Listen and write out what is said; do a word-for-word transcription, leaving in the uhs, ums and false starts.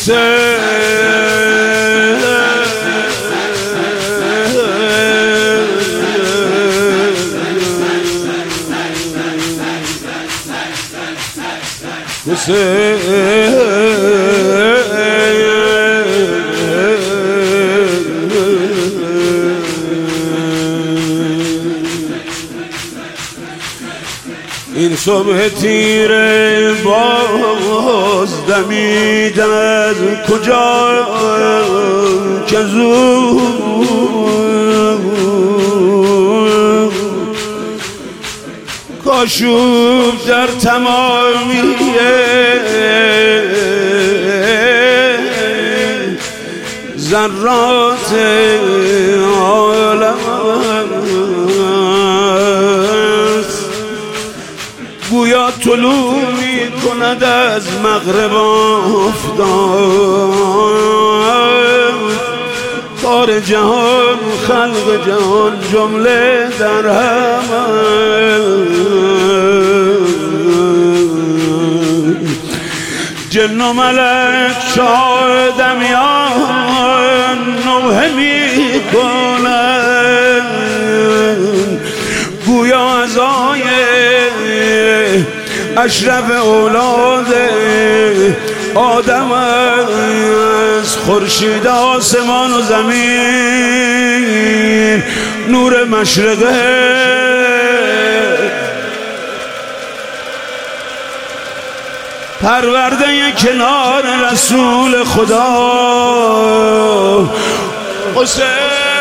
این صبح تیره باز دمیده از کجا که زود کاشوب در تمامی ذرات عالم گویا طلوع می کند از مغرب آفتاب کار جهان خلق جهان جمله در هم جن و ملک شادمیان نوحه می کنند گویا عزای اشرف اولاد آدم از خورشید آسمان و زمین نور مشرقه پرورده کنار رسول خدا حسین